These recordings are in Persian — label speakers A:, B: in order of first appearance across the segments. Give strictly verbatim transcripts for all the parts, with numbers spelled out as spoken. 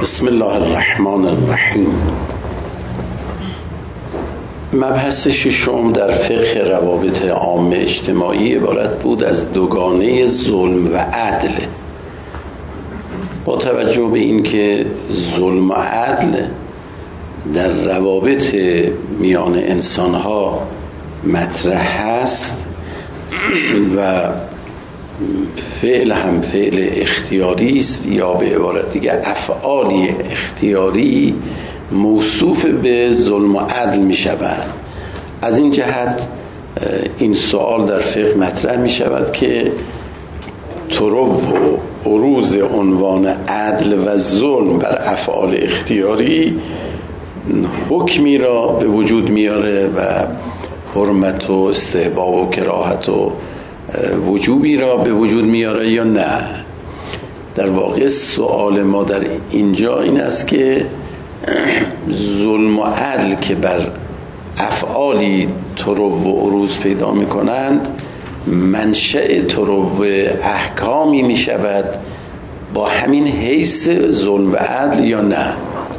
A: بسم الله الرحمن الرحیم. مبحث ششم در فقه روابط عامه اجتماعی عبارت بود از دوگانه ظلم و عدل. با توجه به اینکه ظلم و عدل در روابط میان انسانها مطرح هست و فعل هم فعل اختیاری است، یا به عبارت دیگه افعالی اختیاری موصوف به ظلم و عدل می شوند. از این جهت این سوال در فقه مطرح می شود که طرو و عروض عنوان عدل و ظلم بر افعال اختیاری حکمی را به وجود میاره و حرمت و استحباب و کراهت و وجوبی را به وجود میاره یا نه. در واقع سوال ما در اینجا این است که ظلم و عدل که بر افعالی طرو و عروض پیدا میکنند منشأ طرو احکامی میشود با همین حیث ظلم و عدل یا نه.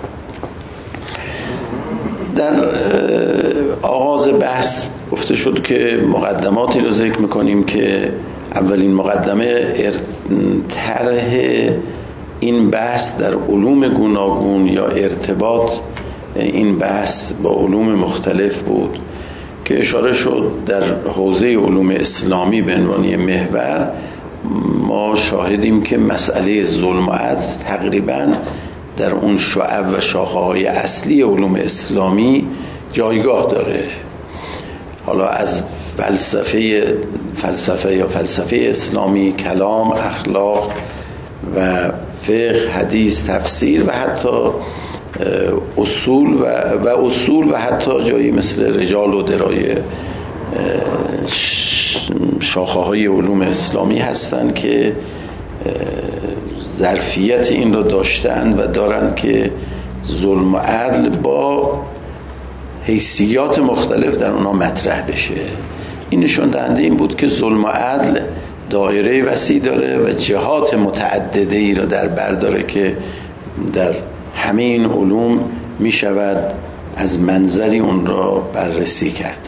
A: در آغاز بحث گفته شد که مقدماتی رو ذکر میکنیم که اولین مقدمه طرح این بحث در علوم گوناگون یا ارتباط این بحث با علوم مختلف بود که اشاره شد در حوزه علوم اسلامی به عنوان محور ما شاهدیم که مسئله ظلم و عدل تقریباً در اون شعب و شاخه‌های اصلی علوم اسلامی جایگاه داره. حالا از فلسفه فلسفه یا فلسفه اسلامی، کلام، اخلاق و فقه، حدیث، تفسیر و حتی اصول و, و اصول و حتی جایی مثل رجال و درایه شاخه‌های علوم اسلامی هستند که ظرفیت این را داشتند و دارند که ظلم و عدل با حیثیات مختلف در اونا مطرح بشه. این نشان دهنده این بود که ظلم و عدل دایره وسیع داره و جهات متعدده ای را در بر داره که در همه این علوم می شود از منظری اون را بررسی کرد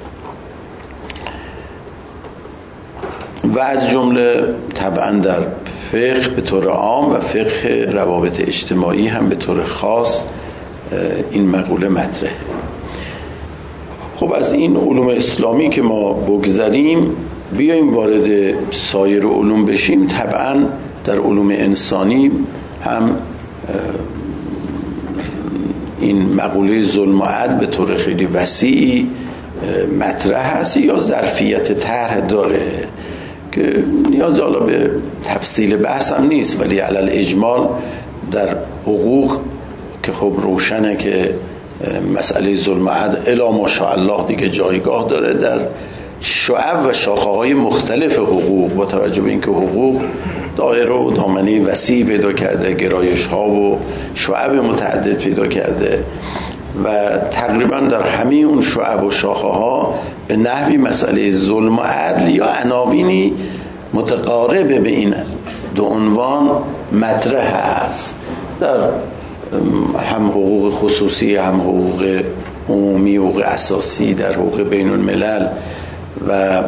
A: و از جمله طبعا در فقه به طور عام و فقه روابط اجتماعی هم به طور خاص این مقوله مطرحه. خب از این علوم اسلامی که ما بگذریم بیاییم وارد سایر علوم بشیم. طبعا در علوم انسانی هم این مقوله ظلم و عدل به طور خیلی وسیعی مطرح هست یا ظرفیت طرح داره که نیاز حالا به تفصیل بحث هم نیست، ولی علل اجمال در حقوق که خب روشنه که مسئله ظلم و عدل الا ماشاءالله دیگه جایگاه داره. در شعب و شاخه‌های مختلف حقوق با توجه به اینکه حقوق دایره و دامنه وسیع پیدا کرده، گرایش‌ها و شعب متعدد پیدا کرده و تقریبا در همه اون شعب و شاخه‌ها به نحوی مسئله ظلم و عدل یا عناوینی متقارب به این دو عنوان مطرح است. در هم حقوق خصوصی، هم حقوق عمومی، حقوق اساسی، در حقوق بین الملل و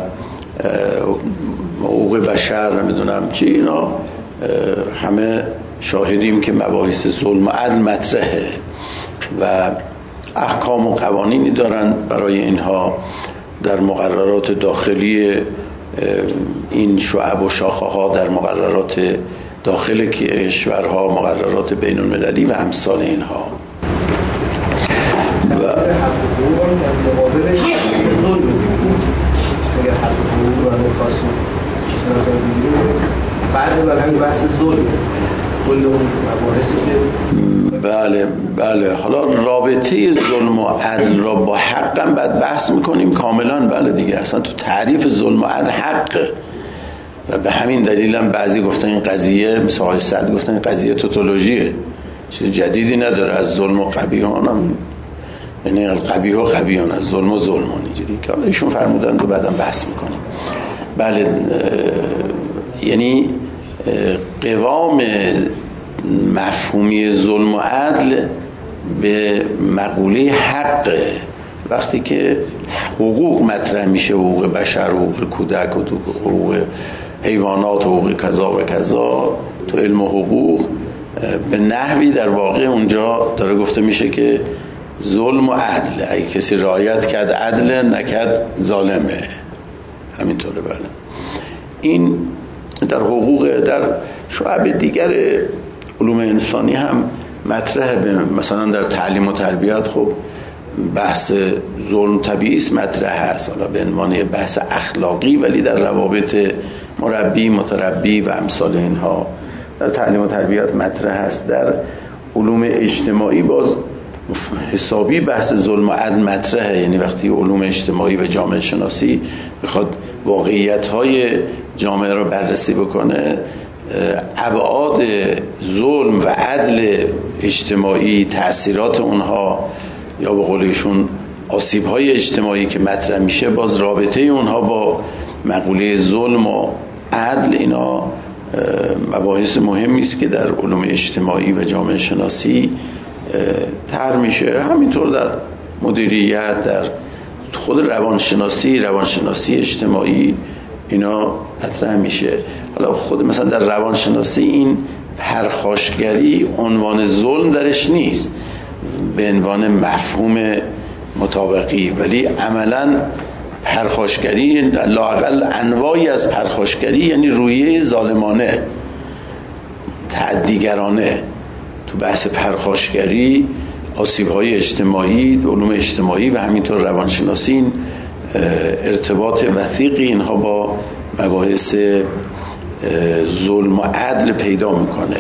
A: حقوق بشر نمیدونم چی، اینا همه شاهدیم که مباحث ظلم و عدل مطرحه و احکام و قوانینی دارن برای اینها. در مقررات داخلی این شعب و شاخه ها، در مقررات داخل کشورها، مقررات بین المللی و امثال اینها. و بله بله حالا رابطه ظلم و عدل را با حق هم بعد بحث میکنیم کاملا. بله دیگه اصلا تو تعریف ظلم و عدل حقه و به همین دلیل هم بعضی گفتن این قضیه، مثل آقای سعد گفتن این قضیه توتولوژیه، چیز جدیدی نداره. از ظلم و قبیحان هم یعنی قبیح و قبیحان، از ظلم و ظلمان، اینجوری که ایشون فرمودن و بعدم بحث میکنیم. بله یعنی قوام مفهومی ظلم و عدل به مقوله حق. وقتی که حقوق مطرح میشه، حقوق بشر، حقوق کودک و حقوق حیوانات، حقوق کذا و کذا، تو علم حقوق به نحوی در واقع اونجا داره گفته میشه که ظلم و عدل، اگه کسی رعایت کرد عدل، نکرد ظالمه. همینطوره. بله، این در حقوق، در شعب دیگر علوم انسانی هم مطرحه. مثلا در تعلیم و تربیت خب بحث ظلم طبیعی است، مطرح هست، حالا به عنوان بحث اخلاقی، ولی در روابط مربی متربی و امثال اینها در تعلیم و تربیت مطرح است. در علوم اجتماعی باز حسابی بحث ظلم و عدل مطرحه. یعنی وقتی علوم اجتماعی و جامعه شناسی میخواد واقعیت‌های جامعه رو بررسی بکنه، ابعاد ظلم و عدل اجتماعی، تأثیرات اونها، یا به قول ایشون آسیب‌های اجتماعی که مطرح میشه، باز رابطه اونها با مقوله ظلم و عدل، اینا مباحث مهمی است که در علوم اجتماعی و جامعه شناسی طرح میشه. همینطور در مدیریت، در خود روانشناسی، روانشناسی اجتماعی اینا مطرح میشه. حالا خود مثلا در روانشناسی این پرخاشگری عنوان ظلم درش نیست به عنوان مفهوم مطابقی، ولی عملا پرخاشگری لااقل انواعی از پرخاشگری، یعنی رویه ظالمانه، تعدیگرانه. تو بحث پرخاشگری آسیب‌های اجتماعی، علوم اجتماعی و همینطور روانشناسی این ارتباط وثیقی اینها با مباحث ظلم و عدل پیدا میکنه.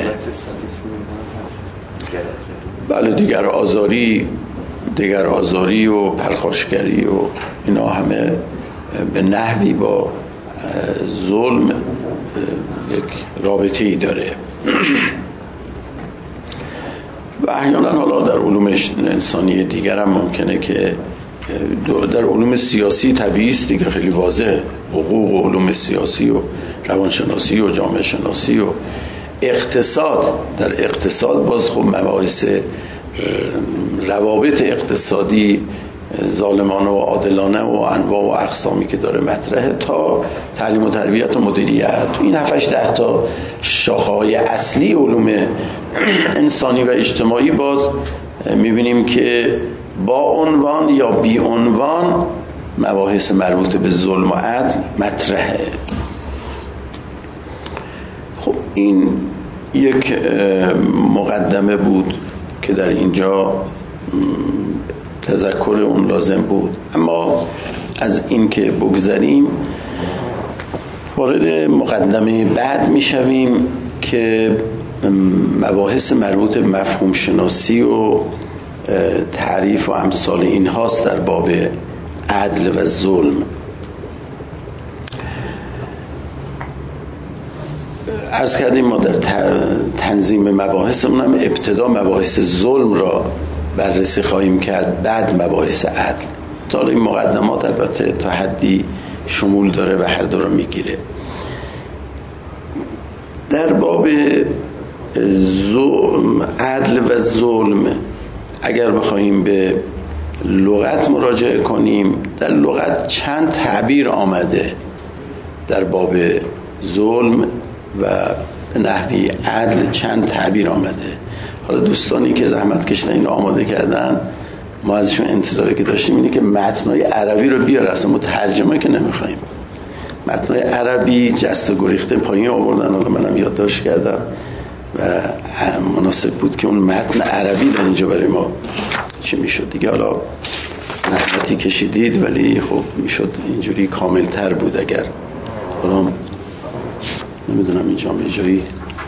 A: بله، دیگر آزاری دیگر آزاری و پرخاشگری و اینا همه به نحوی با ظلم یک رابطه‌ای داره. و احیانا حالا در علوم انسانی دیگر هم ممکنه که در علوم سیاسی طبیعی است دیگه، خیلی واضح، حقوق و علوم سیاسی و روانشناسی و جامعه شناسی و اقتصاد. در اقتصاد باز خب مباحث روابط اقتصادی ظالمانه و عادلانه و انواع و اقسامی که داره مطرحه، تا تعلیم و تربیت و مدیریت. این هفتش ده تا شاخه‌های اصلی علوم انسانی و اجتماعی باز میبینیم که با عنوان یا بی عنوان مباحث مربوط به ظلم و عدل مطرحه. خب این یک مقدمه بود که در اینجا تذکر اون لازم بود. اما از این که بگذریم، وارد مقدمه بعد میشویم که مباحث مربوط به مفهوم شناسی و تعریف و امثال این هاست در باب عدل و ظلم. عرض کردیم ما در تنظیم مباحثمون هم ابتدا مباحث ظلم را بررسی خواهیم کرد، بعد مباحث عدل. تا این مقدمات البته تا حدی شمول داره و هر دو را میگیره. در باب ظلم، عدل و ظلم اگر بخوایم به لغت مراجعه کنیم، در لغت چند تعبیر آمده در باب ظلم و نحوی عدل، چند تعبیر آمده. حالا دوستانی که زحمت کشیدن اینو آماده کردن، ما ازشون انتظاری که داشتیم اینه که متنای عربی رو بیاره. اصلا ما ترجمه که نمیخوایم، متنای عربی جست و گریخته پایین آوردن. حالا منم یادداشت کردم و مناسب بود که اون متن عربی در اینجا برای ما چی میشد دیگه. حالا زحمتی کشیدید، ولی خب میشد اینجوری کاملتر بود. اگر حالا نمیدونم اینجا میجایی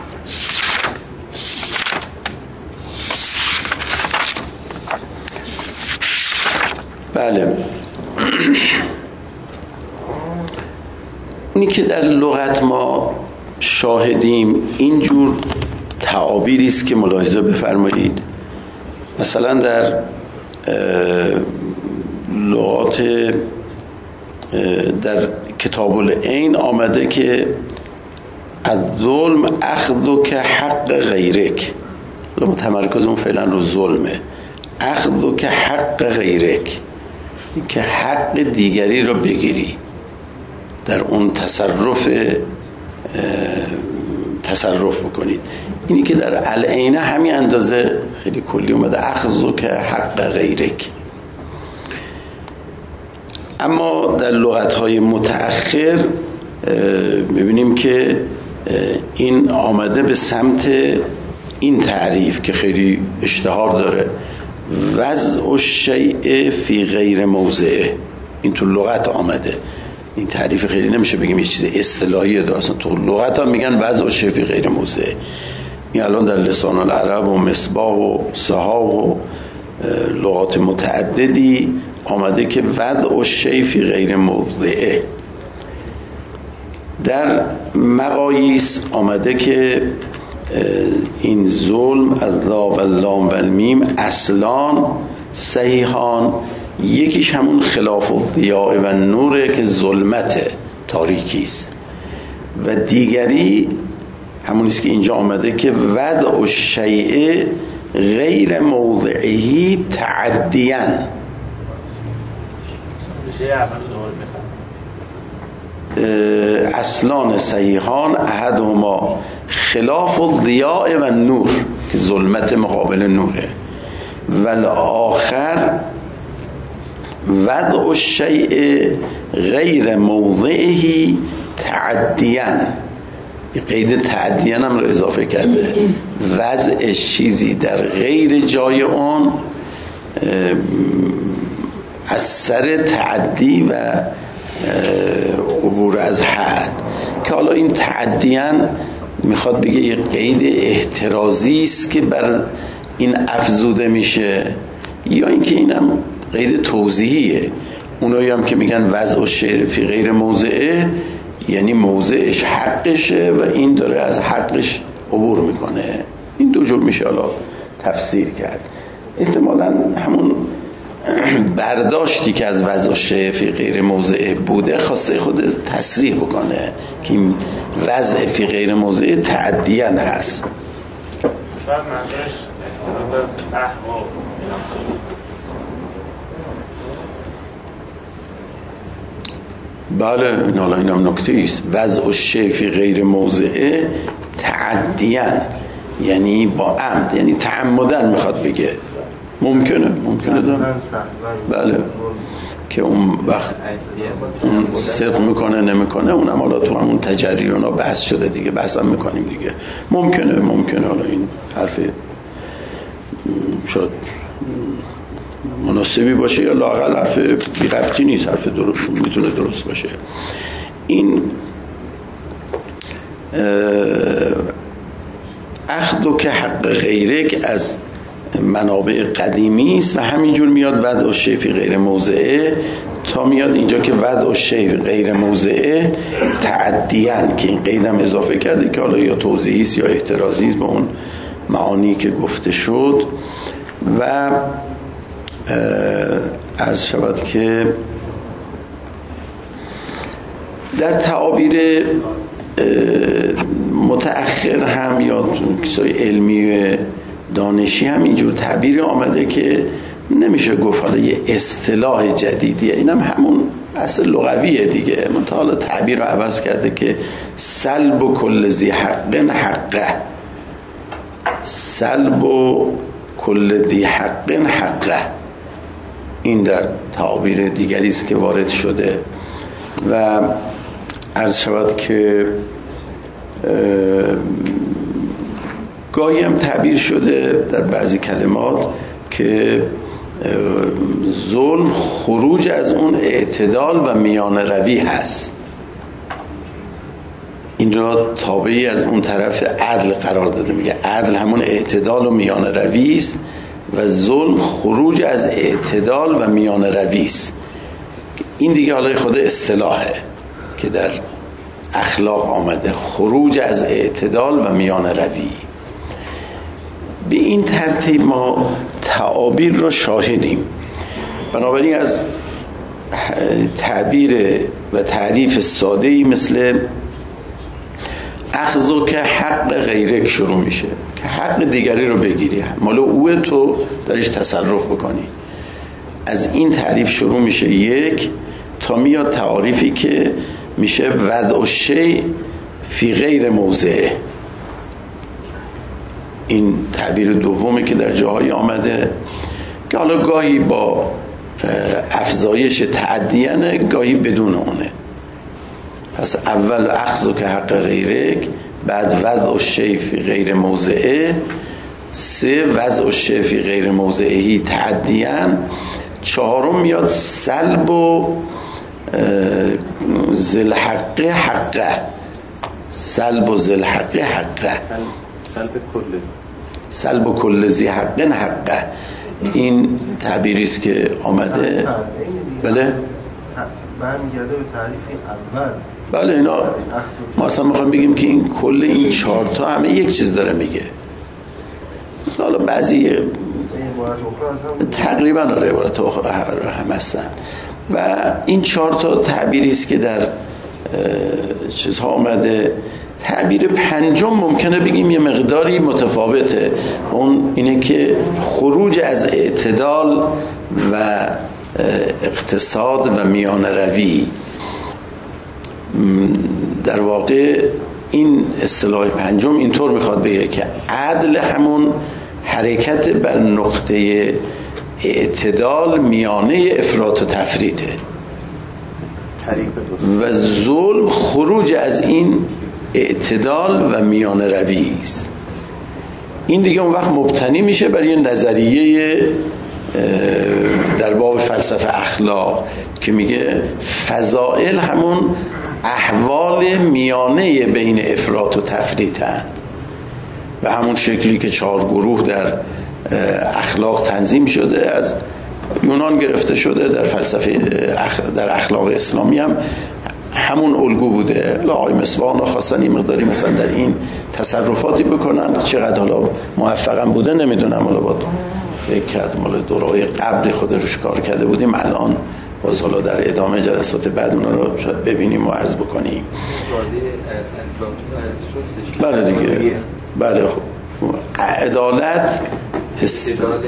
A: بله اونی که در لغت ما شاهدیم اینجور تعابیری است که ملاحظه بفرمایید. مثلا در لغات در کتاب العین آمده که الظلم اخذ که حق غیرک، تمرکزمون فعلا رو ظلمه. اخذ که حق غیرک، که حق دیگری رو بگیری، در اون تصرف تصرف بکنید. اینی که در العینه همین اندازه خیلی کلی اومده، اخذ که حق غیرک. اما در لغت‌های متأخر می‌بینیم که این آمده به سمت این تعریف که خیلی اشتهار داره، وضع الشیء فی غیر موضعه. این تو لغت آمده، این تعریف خیلی نمیشه بگیم یه چیز اصطلاحیه، اصلا تو لغت ها میگن وضع الشیء فی غیر موضعه. این الان در لسان العرب و مصباح و صحاح و لغات متعددی آمده که وضع الشیء فی غیر موضعه. در مقاییس آمده که این ظلم اللا و اللام و المیم اصلان صحیحان، یکیش همون خلاف الضیاء و نوره که ظلمت تاریکی است، و دیگری همونیست که اینجا آمده که وضع الشیء غیر موضعه تعدیاً. اصلان صحیحان احدهما خلاف الضیاء و نور که ظلمت مقابل نوره، و الاخر وضع الشیء غیر موضعه تعدیاً. قید تعدیاً هم رو اضافه کرده، وضع چیزی در غیر جای اون از سر تعدی و عبور از حد، که حالا این تعدیاً میخواد بگه یه قید احترازی است که بر این افزوده میشه، یا اینکه اینم قید توضیحیه. اونایی هم که میگن وضع الشیء فی غیر موضعه یعنی موضعش حقشه و این داره از حقش عبور میکنه. این دو جور میشه حالا تفسیر کرد. احتمالاً همون برداشتی که از وضع الشیء فی غیر موضعه بوده خواسته خود تصریح بکنه که این وضع فی غیر موضعه تعدیاً هست.
B: شاید منظورش فهم و
A: بله، این حالا اینم نکته ایست. وضع الشیء فی غیر موضعه تعدیاً یعنی با عمد، یعنی تعمدن میخواد بگه. ممکنه ممکنه دارم بله که اون وقت اون صدق میکنه نمیکنه، اونم حالا تو همون تجریان ها بحث شده دیگه، بحث هم میکنیم دیگه. ممکنه ممکنه حالا این حرف شاید مناسبی باشه یا لااقل حرف بی ربطی نیست، حرف درست میتونه درست باشه. این اخذ که حق غیرک از منابع قدیمی است و همینجور میاد وضع الشیء فی غیر موضعه تا میاد اینجا که وضع الشیء غیر موضعه تعدیاً، که این قیدم اضافه کرده که حالا یا توضیحی است یا احترازی است به اون معانی که گفته شد. و عرض شود که در تعابیر متأخر هم یا کسای علمی دانشی هم اینجور تعبیر آمده که نمیشه گفت حالا یه اصطلاح جدیدیه، اینم هم همون اصل لغویه دیگه، منتها حالا تعبیر رو عوض کرده که سلب و کل ذی حق حقه، سلب و کل ذی حق حقه. این در تعبیر دیگری است که وارد شده. و عرض شود که گاهی هم تعبیر شده در بعضی کلمات که ظلم خروج از اون اعتدال و میان روی هست، این را تابعی از اون طرف عدل قرار داده. میگه عدل همون اعتدال و میان روی است و ظلم خروج از اعتدال و میان روی است. این دیگه حالا خود اصطلاحه که در اخلاق آمده، خروج از اعتدال و میان روی. به این ترتیب ما تعابیر را شاهدیم. بنابراین از تعبیر و تعریف ساده‌ای مثل اخذو که حق غیرک شروع میشه که حق دیگری رو بگیری، مال اوه، تو داریش تصرف بکنی. از این تعریف شروع میشه یک تا میاد تعاریفی که میشه وضع شیء فی غیر موضعه. این تعبیر دومی که در جاهای آمده که حالا گاهی با افزایش تعدیانه، گاهی بدون اونه. پس اول اخذو که حق غیرک، بعد وضع شیء فی غیر موضعه، سه وضع الشیء فی غیر موضعهی تعدیان، چهارم میاد سلب و ذل حق حقه، سلب و ذل حق حقه،
C: سلب کله،
A: سلب کل ذی حق حقه. این تعبیری است که آمده. بله
C: برمیگرده به تعریف اول.
A: بله اینا ما اصلا میخوایم بگیم که این کل این چهار تا همه یک چیز داره میگه. حالا بعضی تقریبا عبارت هم هستن و این چهار تا تعبیری است که در چیزها آمده. تعبیر پنجم ممکنه بگیم یه مقداری متفاوته، اون اینه که خروج از اعتدال و اقتصاد و میان روی. در واقع این اصطلاح پنجم اینطور میخواد بگه که عدل همون حرکت بر نقطه اعتدال میانه افراط و تفریطه و ظلم خروج از این اعتدال و میان روی است. این دیگه اون وقت مبتنی میشه بر یه نظریه در باب فلسفه اخلاق که میگه فضائل همون احوال میانه بین افراط و تفریطند و همون شکلی که چهار گروه در اخلاق تنظیم شده، از یونان گرفته شده، در فلسفه در اخلاق اسلامی هم همون الگو بوده. آقای مصباح خواستن این مقداری مثلا در این تصرفاتی بکنن، چقدر حالا موفقم بوده نمیدونم، حالا با فکر کرد مال دورهای قبل خود روش کار کرده بودیم، الان باز حالا در ادامه جلسات بعد اونا رو شاید ببینیم و عرض بکنیم. بله دیگه، بله خب عدالت
D: استدلال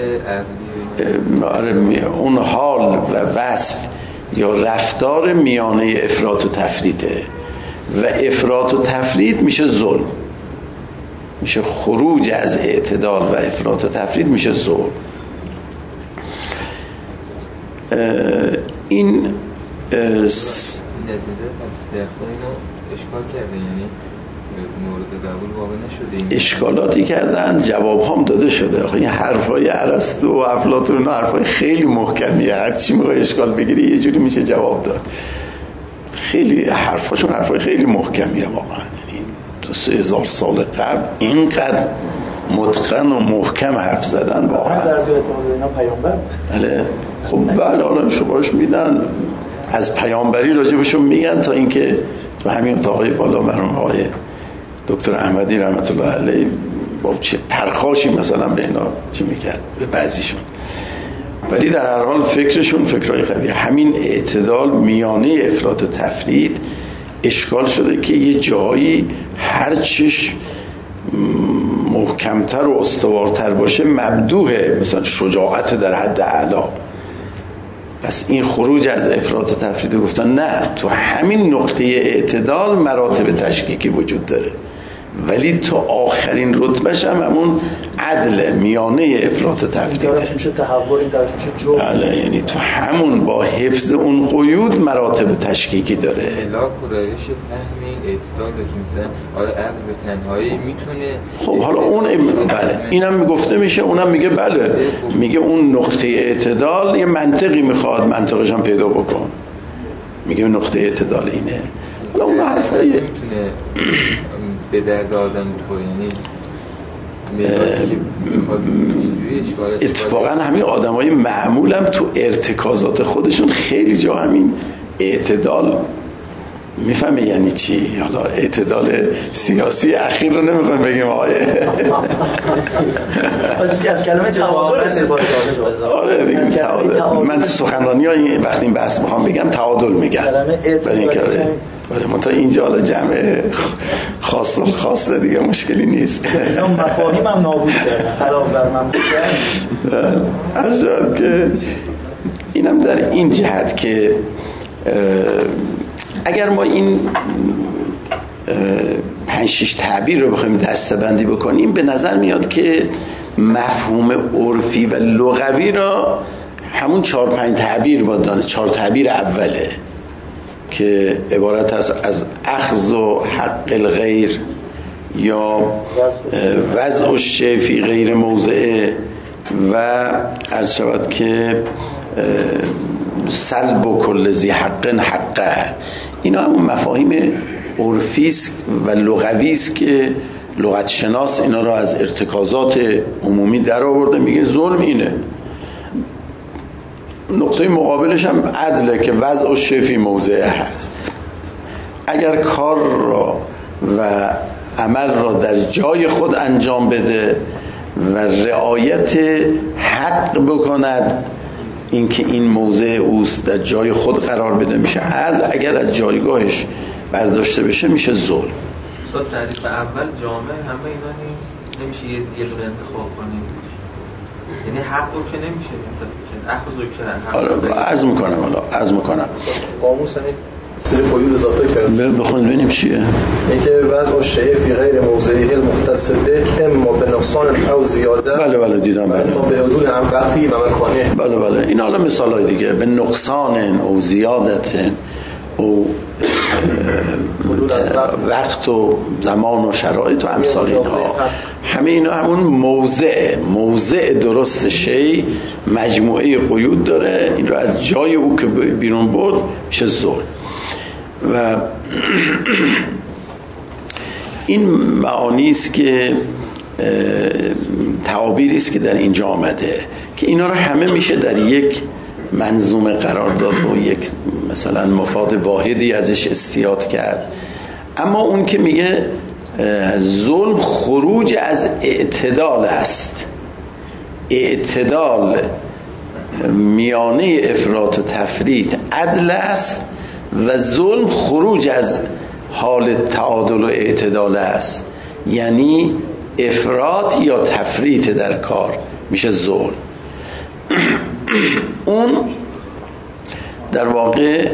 A: اون حال و وصف یا رفتار میانه افراط و تفریطه و افراط و تفریط میشه ظلم، میشه خروج از اعتدال و افراط و تفریط میشه ظلم. این
D: اشکال کرده، یعنی مورد قبول واقع نشده.
A: اشکالاتی کردن، جواب هم داده شده. آخه این حرفای ارسطو و افلاطون حرفای خیلی محکمیه، هر چی میخوای اشکال بگیری یه جوری میشه جواب داد. خیلی حرفاشون حرفای خیلی محکمیه واقعا، یعنی تو سه هزار سال قبل اینقدر متقن و محکم حرف زدن واقعا.
C: بعد از اعتماد اینا پیامبر.
A: بله خب بله حالا شباهش میدن، از پیامبری راجبشون میگن تا اینکه تو همین اتاقای بالا مرحوم آقای دکتر احمدی رحمت الله علیه با چه پرخاشی مثلا به اینا چی میکرد به بعضیشون، ولی در هر حال فکرشون فکرهای قویه. همین اعتدال میانه افراط و تفریط اشکال شده که یه جایی هر چیش محکمتر و استوارتر باشه ممدوحه، مثلا شجاعت در حد اعلا. پس این خروج از افراط و تفریط گفتن نه، تو همین نقطه اعتدال مراتب تشکیکی وجود داره، ولی تو آخرین رتبهش هم همون عدل میانه افراط و تفریطه.
C: این طرف میشه تحول، این طرف میشه جور.
A: بله، یعنی تو همون با حفظ اون قیود مراتب تشکیکی داره.
D: الا کورایش فهم این اعتدال که مثلا آره عقل به تنهایی میتونه.
A: خب حالا اون بله اینم میگفته میشه، اونم میگه بله، میگه اون نقطه اعتدال یه منطقی میخواد، منطقش هم پیدا بکن. میگه نقطه اعتدال اینه. حالا اون حرفایی
D: میتونه به درد آدم بخوره، یعنی
A: اتفاقا همین آدم های معمول هم تو ارتکازات خودشون خیلی جا همین اعتدال میفهمی یعنی چی؟ حالا اعتدال سیاسی اخیر رو نمیخوایم بگیم آقای
C: از کلمه تعادل استفاده کرده.
A: آره دیگه تعادل. من تو سخنرانی ها وقتی این بحث میخوام بگم تعادل میگم، برای این کاره من تا اینجا حالا جمع خاص و خاصه دیگه مشکلی نیست.
C: اینا مفاهیم هم نابود کردن، خراب بر من بودن.
A: عرض شد که اینم در این جهت که اگر ما این پنج شش تعبیر رو بخوایم دسته‌بندی بکنیم، به نظر میاد که مفهوم عرفی و لغوی را همون چهار پنج تعبیر با دانست. چهار تعبیر اوله که عبارت است از اخذ و حق الغیر یا وضع الشیء فی غیر موضعه و عرض شود که سلب و کل ذی حق حقه. اینا همون مفاهیم عرفی است و لغوی است که لغت شناس اینا را از ارتکازات عمومی در آورده، میگه ظلم اینه. نقطه مقابلش هم عدله که وضع الشیء فی موضعه هست. اگر کار را و عمل را در جای خود انجام بده و رعایت حق بکند، اینکه این موضع اوست در جای خود قرار بده میشه عدل. اگر از جایگاهش برداشته بشه میشه ظلم.
E: صد تعریف اول جامعه همه اینا نیست، نمیشه یه, یه دونه انتخاب کنیم، یعنی حق رو که نمیشه اخذ رو که
A: آره عرض میکنم حالا عرض میکنم
F: قاموس هم سری قیود اضافه کرد.
A: بخونید ببینیم چیه.
F: اینکه وضع الشیء فی غیر موضعه المختص به اما به نقصان او زیاده.
A: بله بله دیدم. بله
F: اما به حدود هم وقتی و مکانه.
A: بله بله این حالا مثالای دیگه به نقصان او زیادت او وقت و زمان و شرایط و امثال اینها، همه اینا همون موضع موضع درست شی مجموعه قیود داره. این رو از جای او که بیرون برد میشه ظلم. و این معانی است که تعابیری است که در اینجا آمده که اینا رو همه میشه در یک منظومه قرار داد و یک مثلا مفاد واحدی ازش استیاد کرد. اما اون که میگه ظلم خروج از اعتدال است، اعتدال میانه افراط و تفرید عدل است و ظلم خروج از حال تعادل و اعتدال است، یعنی افراط یا تفریط در کار میشه ظلم. اون در واقع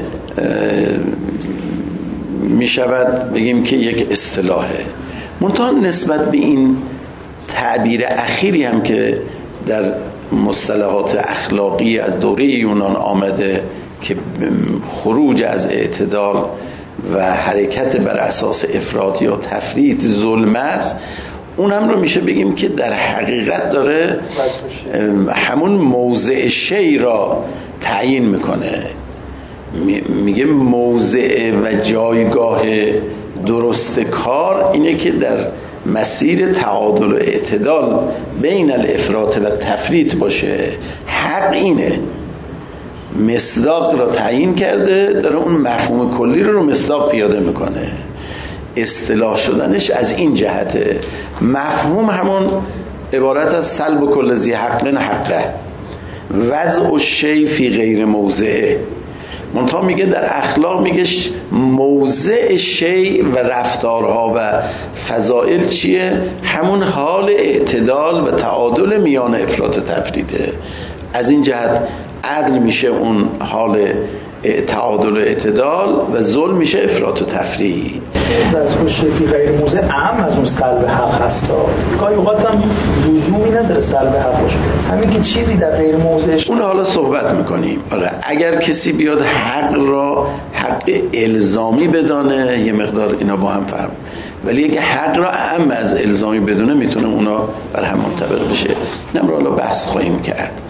A: می شود بگیم که یک اصطلاحه. منتها نسبت به این تعبیر اخیری هم که در مصطلحات اخلاقی از دوره یونان آمده که خروج از اعتدال و حرکت بر اساس افراط یا تفریط ظلم است، اون هم رو میشه بگیم که در حقیقت داره همون موضع شی را تعیین میکنه. میگه موضع و جایگاه درست کار اینه که در مسیر تعادل و اعتدال بین الافراط و تفریط باشه. حق اینه، مصداق را تعیین کرده، داره اون مفهوم کلی رو رو مصداق پیاده میکنه. اصطلاح شدنش از این جهته. مفهوم همون عبارت از سلب و کل ذی حق حقه، وضع الشیء فی غیر موضعه. منتها میگه در اخلاق میگه موضع شیء و رفتارها و فضائل چیه؟ همون حال اعتدال و تعادل میان افراط و تفریطه. از این جهت عدل میشه اون حال تعادل و اعتدال و ظلم میشه افراط و تفریط.
C: وضع الشیء فی غیر موضع اهم از اون سلب حق هست. گاهی اوقات هم لزومی نداره سلب حق باشه، همین که چیزی در غیر موضعش
A: اون حالا صحبت میکنیم. آره اگر کسی بیاد حق را حق الزامی بدانه یه مقدار اینا با هم فرق، ولی اگه حق را اهم از الزامی بدونه میتونه اونا بر هم منطبق بشه. اینم رو حالا بحث خواهیم کرد.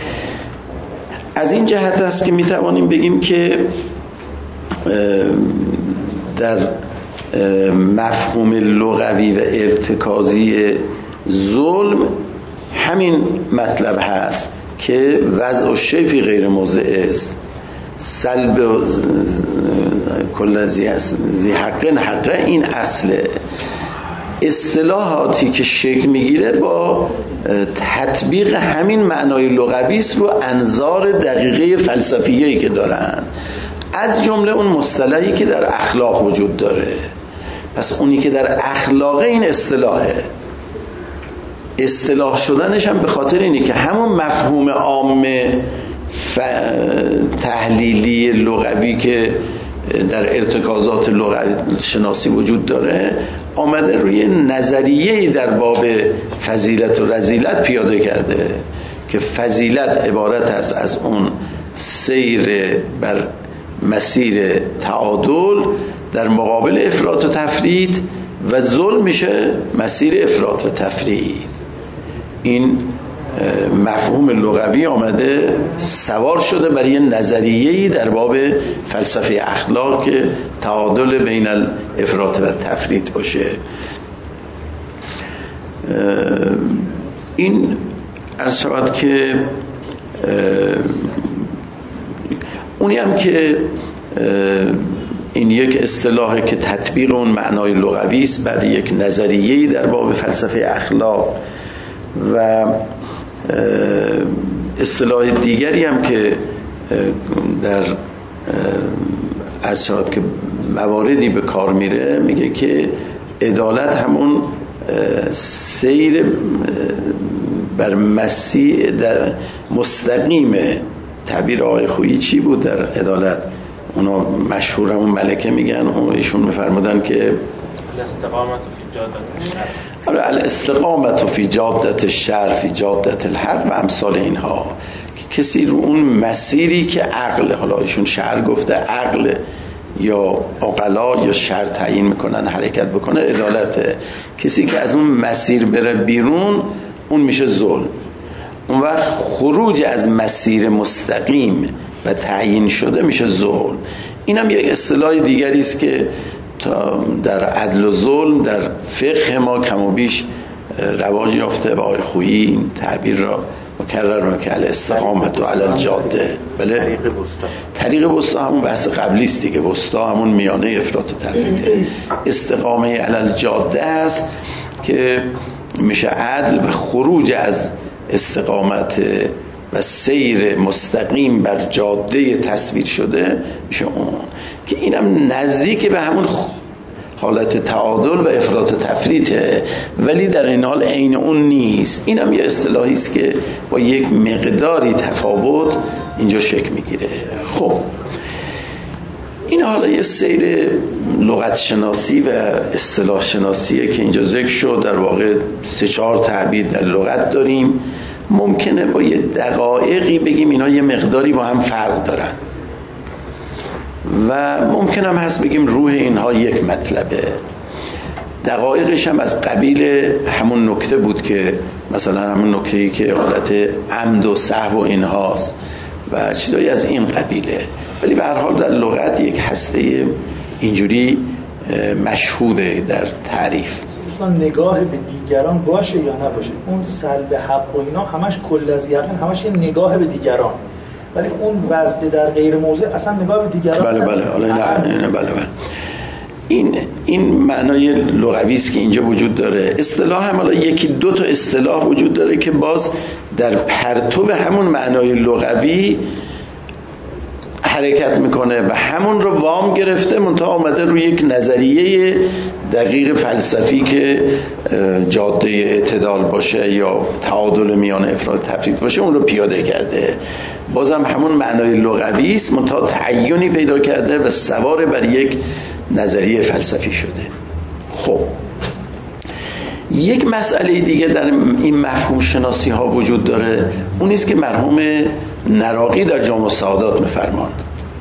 A: از این جهت است که میتوانیم بگیم که در مفهوم لغوی و ارتکازی ظلم همین مطلب هست که وضع الشیء فی غیر موضع است. سلب کل زی حقن حقه این اصله. اصطلاحاتی که شکل میگیره با تطبیق همین معنای لغوی است رو انظار دقیقه فلسفیه‌ای که دارن، از جمله اون مصطلحی که در اخلاق وجود داره. پس اونی که در اخلاق این اصطلاحه، اصطلاح شدنش هم به خاطر اینه که همون مفهوم عام ف... تحلیلی لغوی که در ارتکازات لغوی شناسی وجود داره آمده روی نظریه‌ای در باب فضیلت و رذیلت پیاده کرده که فضیلت عبارت است از اون سیر بر مسیر تعادل در مقابل افراط و تفرید و ظلم میشه مسیر افراط و تفرید. این مفهوم لغوی آمده سوار شده برای یه نظریه‌ای در باب فلسفه اخلاق که تعادل بین الافراط و تفرید باشه. این عرض شود که اونی هم که این یک اصطلاحی که تطبیق اون معنای لغوی است برای یک نظریه‌ای در باب فلسفه اخلاق، و اصطلاح دیگری هم که در ارشاد که مواردی به کار میره میگه که عدالت همون سیر بر مسیر در مستقیم. تعبیر آقای خویی چی بود در عدالت؟ اونا مشهور همون ملکه میگن، ایشون میفرمودن که
B: الاستقامت فی جادت الشرع.
A: آره، الاستقامت فی جادت الشرع فی جادت الحق و امثال اینها، که کسی رو اون مسیری که عقل، حالا ایشون شرع گفته، عقل یا عقلا یا شرع تعیین میکنن حرکت بکنه عدالته. کسی که از اون مسیر بره بیرون اون میشه ظلم. اون وقت خروج از مسیر مستقیم و تعیین شده میشه ظلم. این هم یک اصطلاح دیگری است که در عدل و ظلم در فقه ما کم و بیش رواج یافته. با آقای خویی این تعبیر را مکرر که الاستقامت و علی الجاده. بله، طریق وسطا. طریق وسطا همون بحث قبلی است دیگه. وسطا همون میانه افراط و تفریطه. استقامه علی الجاده است که میشه عدل و خروج از استقامت و سیر مستقیم بر جاده تصویر شده میشه اون، که اینم نزدیک به همون حالت تعادل و افراط و تفریطه، ولی در این حال عین اون نیست. اینم یه اصطلاحی است که با یک مقداری تفاوت اینجا شکل میگیره. خب این حالا یه سیر لغت شناسی و اصطلاح شناسیه که اینجا ذکر شد. در واقع سه چهار تعبیر در لغت داریم. ممکنه با یه دقایقی بگیم اینا یه مقداری با هم فرق دارن و ممکن هم هست بگیم روح اینها یک مطلبه. دقایقش هم از قبیل همون نکته بود که مثلا همون نکته‌ای که حالت عمد و سهو و اینهاست و چیزایی از این قبیله، ولی به هر حال در لغت یک هسته اینجوری مشهوده در تعریف.
C: نگاه به دیگران باشه یا نباشه، اون سلب حق و اینا همش کل از یقین، همش یه نگاه به دیگران، ولی اون وزد در غیر موضع اصلا نگاه به دیگران.
A: بله بله حالا نه بله بله این این معنای لغوی است که اینجا وجود داره. اصطلاح هم حالا یکی دو تا اصطلاح وجود داره که باز در پرتو همون معنای لغوی حرکت میکنه و همون رو وام گرفته، منتها آمده روی یک نظریه دقیق فلسفی که جاده اعتدال باشه یا تعادل میان افراط تفرید باشه اون رو پیاده کرده. بازم همون معنای لغوی است، منتها تعیینی پیدا کرده و سوار بر یک نظریه فلسفی شده. خب یک مسئله دیگه در این مفهوم شناسی ها وجود داره، اون است که مرحوم نراقی در جامع السعادات می‌فرماند.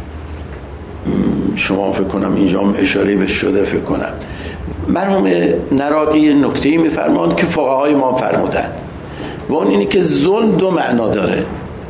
A: شما فکر کنم اینجا اشاره به شده فکر کنم. مرحوم نراقی نکته‌ای می‌فرماند که فقهای ما فرمودند و اون اینه که ظلم دو معنا داره.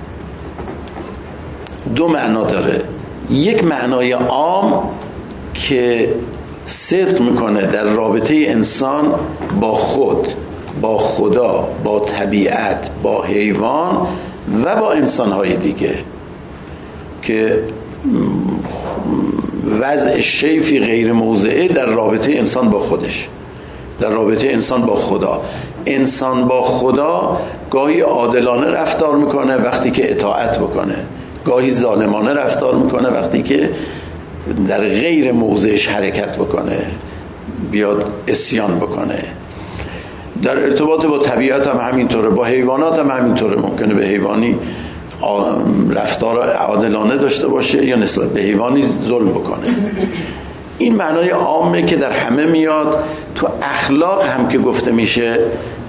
A: دو معنا داره. یک معنای عام که صدق میکنه در رابطه انسان با خود، با خدا، با طبیعت، با حیوان و با انسانهای دیگه، که وضع شیء فی غیر موضعه در رابطه انسان با خودش، در رابطه انسان با خدا. انسان با خدا گاهی عادلانه رفتار میکنه وقتی که اطاعت بکنه، گاهی ظالمانه رفتار میکنه وقتی که در غیر موضعش حرکت بکنه، بیاد عصیان بکنه. در ارتباط با طبیعت هم همینطوره، با حیوانات هم همینطوره. ممکنه به حیوانی رفتار عادلانه داشته باشه یا نسبت به حیوانی ظلم بکنه. این معنای عامه که در همه میاد. تو اخلاق هم که گفته میشه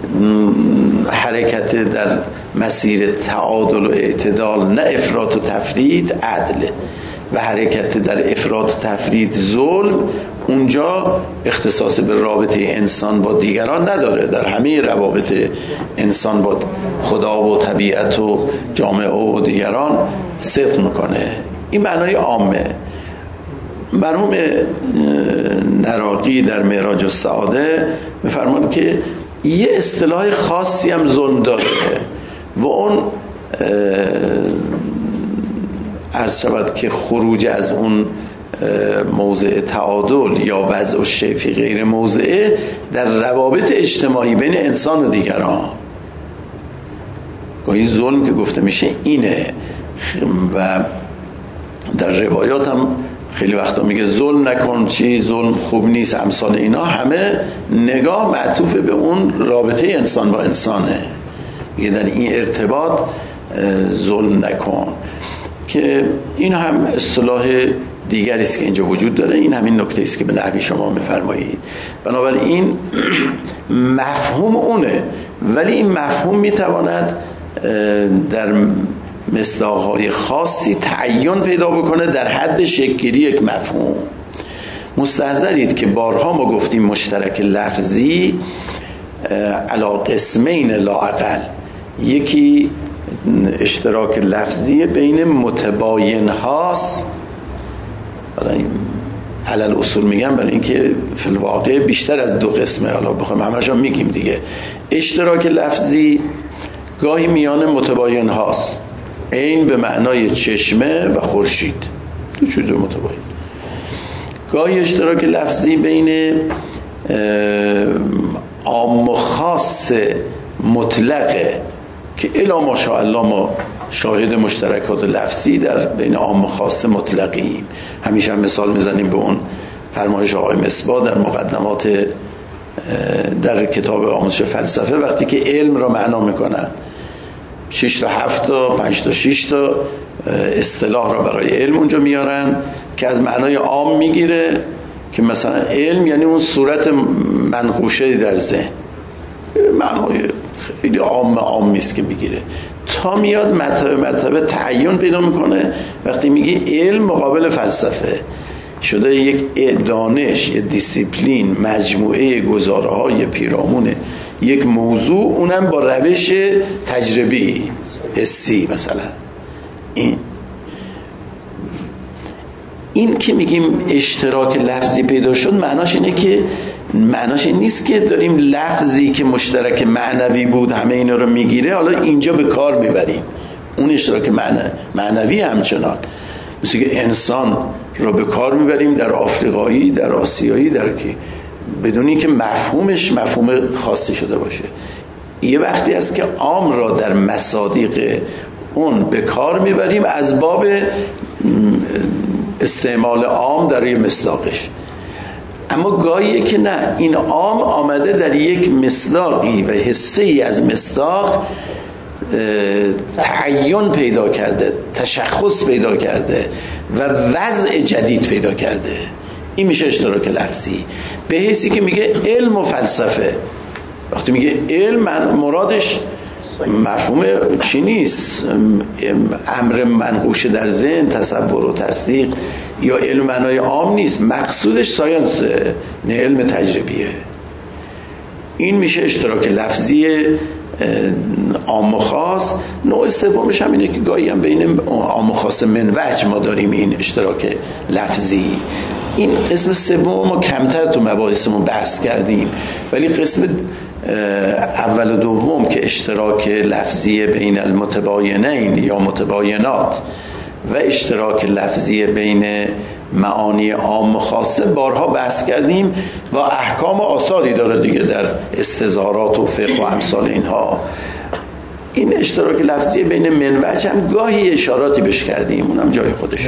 A: حرکت در مسیر تعادل و اعتدال، نه افراط و تفرید، عدله، و حرکت در افراط و تفرید ظلم، اونجا اختصاص به رابطه انسان با دیگران نداره، در همه روابط انسان با خدا و طبیعت و جامعه و دیگران صدق میکنه. این معنای عامه. مرحوم نراقی در معراج السعاده میفرمان که یه اصطلاح خاصی هم ظلم داره و اون عرض شود که خروج از اون موضع تعادل یا وضع الشیء فی غیر موضعه در روابط اجتماعی بین انسان و دیگران. گاهی ظلم که گفته میشه اینه، و در روایات هم خیلی وقتا میگه ظلم نکن، چی ظلم خوب نیست، امثال اینا همه نگاه معطوف به اون رابطه انسان با انسانه. میگه در این ارتباط ظلم نکن، که این هم اصطلاح دیگری است که اینجا وجود داره. این همین نکته است که به نحوی شما میفرمایید. بنابراین مفهوم اونه، ولی این مفهوم میتواند در مصداق‌های خاصی تعین پیدا بکنه در حد شکل‌گیری یک مفهوم. مستحضرید که بارها ما گفتیم مشترک لفظی علی قسمین لا اقل، یکی اشتراک لفظی بین متباین هاست، علل اصول میگم برای اینکه فی الواقع بیشتر از دو قسمه، حالا بخوایم همش هم میگیم دیگه. اشتراک لفظی گاهی میان متباین هاست، عین به معنای چشمه و خورشید، دو چیز متباین. گاهی اشتراک لفظی بین عام و خاص مطلقه که الا ماشاءالله ما شاهد مشترکات لفظی در بین عام و خاص مطلقیم. همیشه هم مثال میزنیم به اون فرمایش آقای مصباح در مقدمات در کتاب آموزش فلسفه، وقتی که علم را معنا میکنن، شش تا هفت تا پنج تا شش تا اصطلاح را برای علم اونجا میارن که از معنای عام میگیره، که مثلا علم یعنی اون صورت منقوشه در ذهن، معنای خیلی عام عام نیست که میگیره، تا میاد مرتبه مرتبه تعین پیدا میکنه. وقتی میگه علم مقابل فلسفه شده یک دانش، یک دیسیپلین، مجموعه گزاره‌های پیرامون یک موضوع، اونم با روش تجربی حسی. مثلا این این که میگیم اشتراک لفظی پیدا شد، معناش اینه که معناش این نیست که داریم لفظی که مشترک معنوی بود همه اینا رو میگیره حالا اینجا به کار میبریم. اون اشتراک معنوی همچنان، مثل که انسان رو به کار میبریم در آفریقایی، در آسیایی، در کی، بدون اینکه مفهومش مفهوم خاصی شده باشه. یه وقتی است که عام را در مصادیق اون به کار میبریم از باب استعمال عام در یه مصداقش. اما گاهیه که نه، این عام آمده در یک مصداقی و حصه‌ای از مصداق تعین پیدا کرده، تشخص پیدا کرده و وضع جدید پیدا کرده. این میشه اشتراک لفظی. به حیثی که میگه علم و فلسفه، وقتی میگه علم مرادش مفهوم چی نیست، امر منقوش در ذهن، تصور و تصدیق، یا علم معنای عام نیست، مقصودش ساینس، نه علم تجربیه. این میشه اشتراک لفظی عام و خاص. نوع سومش هم اینه که گاهی هم بین عام و خاص من وجه ما داریم این اشتراک لفظی. این قسم سوم ما کمتر تو مباحثمون بحث کردیم، ولی قسم اول و دوم که اشتراک لفظی بین المتباینین یا متباینات و اشتراک لفظی بین معانی عام و خاصه بارها بحث کردیم و احکام آثاری داره دیگه در استظهارات و فقه و امثال اینها. این اشتراک لفظی بین منوج هم گاهی اشاراتی بهش کردیم، اونم جای خودش.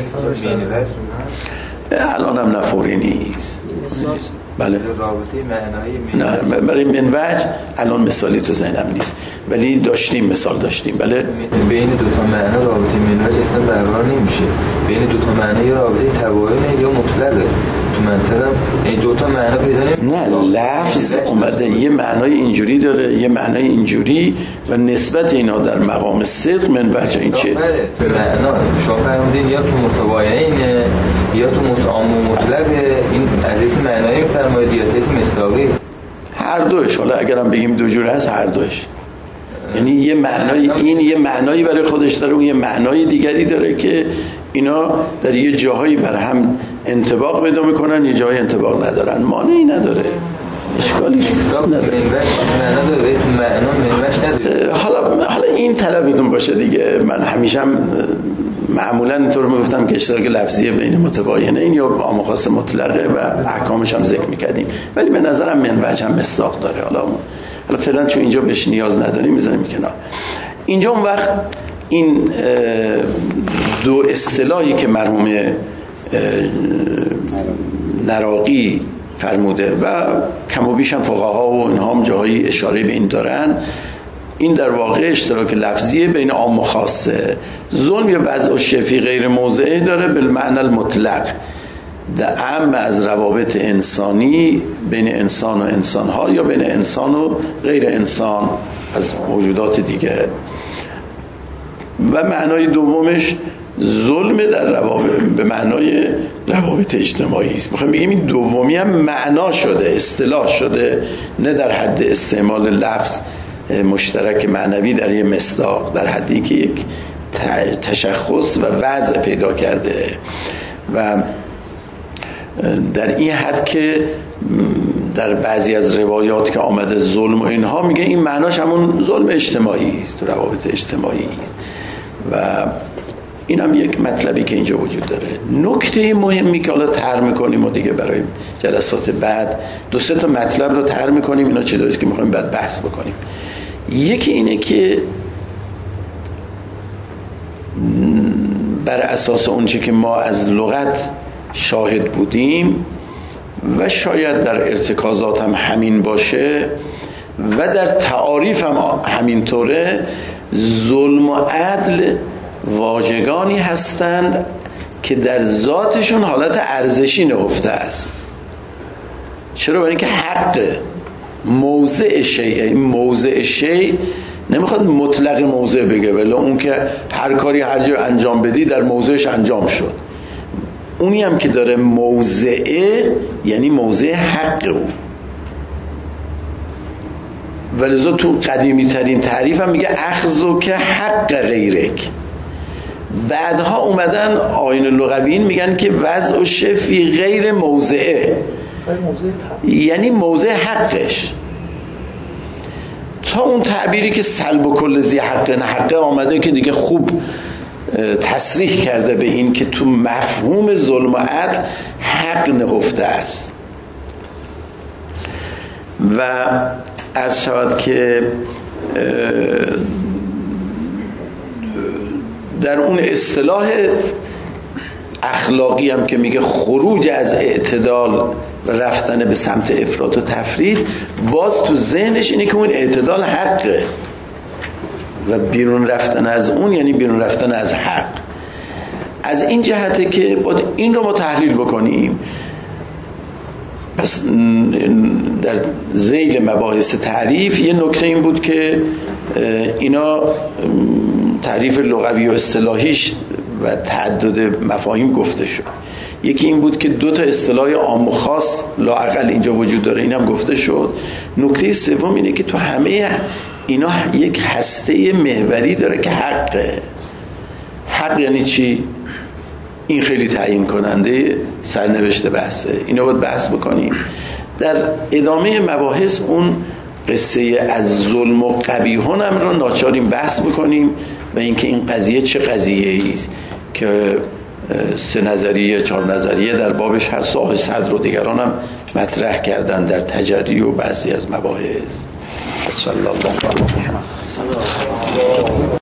A: الان هم نفوری نیست. بله
D: رابطه معنایی
A: نه برای منوج الان مثالی تو ذهنم نیست، ولی داشتیم مثال داشتیم. بله
D: بین دو تا معنا رابطه منوج اصلا برقرار نمیشه. بین دو تا معنا یا رابطه تباینه یا مطلقه. تو منطقم این دو تا معنا پیدا نمیشه.
A: نه لفظ اومده یه معنای اینجوری داره یه معنای اینجوری و نسبت اینا در مقام صدق منوج این چه؟
D: بله معنا شما فرمودین یا تو متباینه یا تو متعام و مطلقه. این از اسم معنایی فرمایید یا اسم مصداقی؟
A: هر دوش. حالا اگرم بگیم دو جور هست هر دوش. یعنی یه معنای این یه معنایی برای خودش داره اون یه معنای دیگری داره که اینا در یه جاهایی بر هم انطباق پیدا میکنن یه جایی انطباق ندارن. مانعی نداره اشکالی نداره. حالا حالا این طلبتون باشه دیگه. من همیشه هم معمولا اینطور میگفتم که اشتراک لفظی بین متباینه این یا عام خاص مطلقه و احکامش هم ذکر میکردیم، ولی به نظرم منوج هم مصداق داره. حالا حالا فعلا چون اینجا بهش نیاز نداریم میذاریم کنار. اینجا اون وقت این دو اصطلاحی که مرحوم نراقی فرموده و کم و بیش هم فقها و اینها هم جاهای اشاره به این دارن، این در واقع اشتراک لفظی بین عام و خاصه. ظلم یا وضع الشیء غیر موضعه داره بالمعنی المطلق، در اعم از روابط انسانی بین انسان و انسانها یا بین انسان و غیر انسان از موجودات دیگه. و معنای دومش ظلم در روابط به معنای روابط اجتماعی است. میخوایم بگیم این دومی هم معنا شده اصطلاح شده، نه در حد استعمال لفظ مشترک معنوی در یه مصداق، در حدی که یک تشخص و وضع پیدا کرده و در این حد که در بعضی از روایات که آمده ظلم و اینها میگه این معناش همون ظلم اجتماعی است، تو روابط اجتماعی است. و این هم یک مطلبی که اینجا وجود داره. نکته مهمی که حالا طرح میکنیم و دیگه برای جلسات بعد دو سه تا مطلب رو طرح میکنیم، اینا چیزاییست که میخوایم بعد بحث بکنیم. یکی اینه که بر اساس اونچه که ما از لغت شاهد بودیم و شاید در ارتکازات هم همین باشه و در تعاریف هم همینطوره، ظلم و عدل واژگانی هستند که در ذاتشون حالت ارزشی نهفته است. چرا؟ برای اینکه حق موضع شیء، این موضع شیء نمیخواد مطلق موضع بگه، ولی اون که هر کاری هر جای انجام بدی در موضعش انجام شد. اونی هم که داره موضعه یعنی موضع حق او. ولذا تو قدیمی ترین تعریف هم میگه اخذو که حق غیرک. بعدها اومدن آیین لغویین میگن که وضع شیء فی غیر موضعه، یعنی موضع حقش. تا اون تعبیری که سلب و کل ذی حق نه حقه آمده که دیگه خوب تصریح کرده به این که تو مفهوم ظلم و عدل حق نهفته است. و عرض شود که در اون اصطلاح اخلاقی هم که میگه خروج از اعتدال و رفتن به سمت افراط و تفرید، باز تو ذهنش اینه که اون اعتدال حقه و بیرون رفتن از اون یعنی بیرون رفتن از حق. از این جهته که باید این رو ما تحلیل بکنیم. پس در ذیل مباحث تعریف یه نکته این بود که اینا تعریف لغوی و اصطلاحیش و تعدد مفاهیم گفته شد. یکی این بود که دو تا اصطلاح عام و خاص لااقل اینجا وجود داره، اینم گفته شد. نکته سوم اینه که تو همه اینا یک هسته محوری داره که حقه. حق یعنی چی؟ این خیلی تعیین کننده سرنوشت بحثه، اینو باید بحث بکنیم. در ادامه مباحث اون قصه از ظلم و قبیحون هم رو ناچاریم بحث بکنیم و اینکه این قضیه چه قضیه ایست. که سه نظریه چهار نظریه در بابش هست. آقای صدر و دیگران هم مطرح کردن در تجری و بعضی از مباحث. صلی الله علیه و سلم.